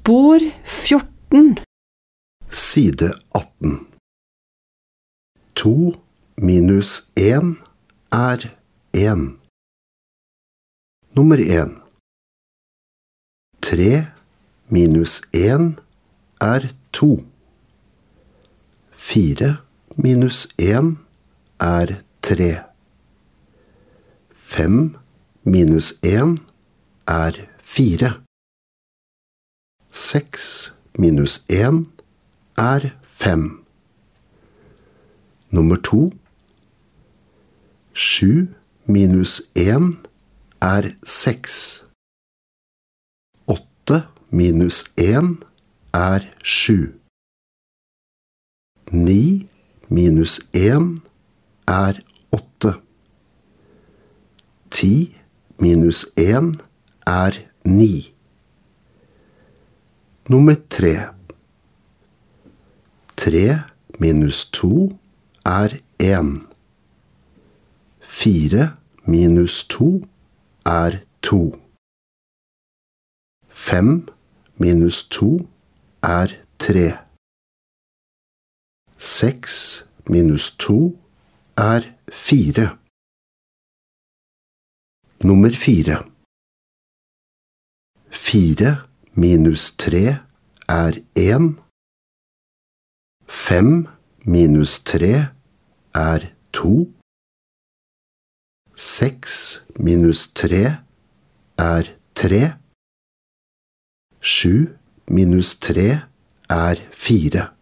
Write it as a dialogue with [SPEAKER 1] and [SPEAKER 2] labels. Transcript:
[SPEAKER 1] Spor 14.
[SPEAKER 2] Side 18. 2 minus 1 er 1. Nummer 1. 3 minus 1 er 2. 4 minus 1 er 3. 5 minus 1 er 4. 6 minus 1 er 5. Nummer 2. 7 minus 1 er 6. 8 minus 1 er 7. 9 minus 1 er 8. 10 minus 1 er 9. Nummer 3. 3 minus 2 er 1. 4 minus 2 er 2. 5 minus 2 er 3. 6 minus 2 er 4. Nummer 4. 4 minus 3 er 1. 5 minus 3 er 2. 6 minus 3 er 3. 7 minus 3 er 4.